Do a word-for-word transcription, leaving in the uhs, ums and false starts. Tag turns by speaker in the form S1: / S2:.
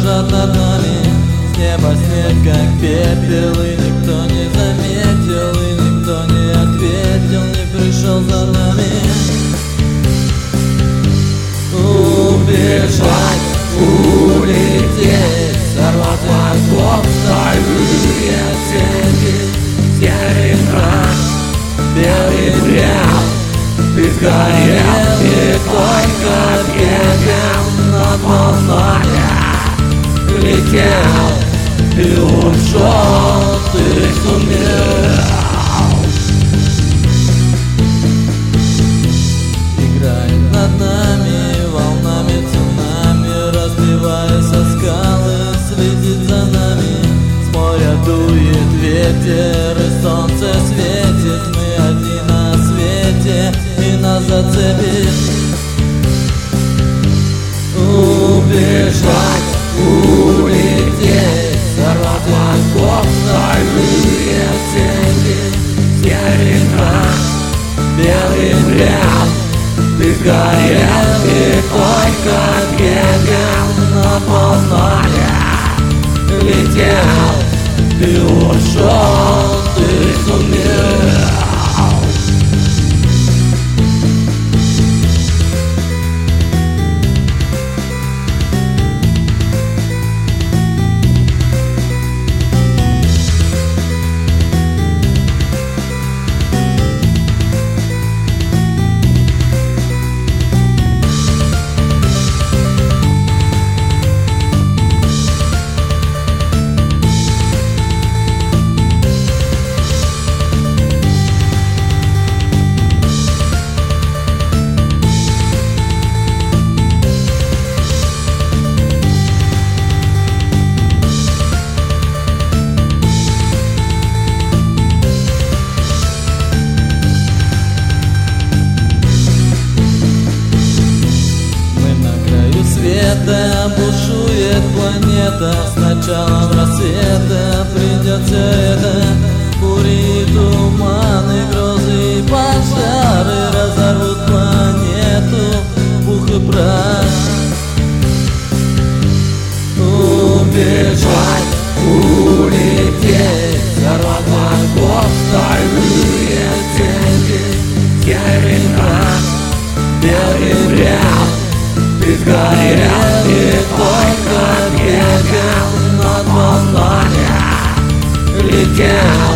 S1: кружат над нами. С неба снег как пепел, и никто не заметил, и никто не ответил, не пришел за нами. Убежать, улететь, сорвать мозгов стальные цепи. Серый мрак, белый бред, ты сгорел, и только бегом над волнами летел, и ушел, ты сумел. Играет над нами волнами цунами, разбиваясь о скалы, следит за нами. С моря дует ветер, и солнце светит, мы одни на свете, и нас зацепит. Убежать, улететь, сорвать мозгов стальные цепи. Серый мрак, белый бред, ты сгорел, и только бегом над волнами летел, ты ушел, ты сумел. Бушует планета, с началом рассвета придет все это. Бури, туманы, грозы и пожары разорвут планету, пух и прах. Убежать, улететь, сорвать мозгов стальные цепи. Серый мрак, белый бред, ты сгорел, и только бегом над волнами летел.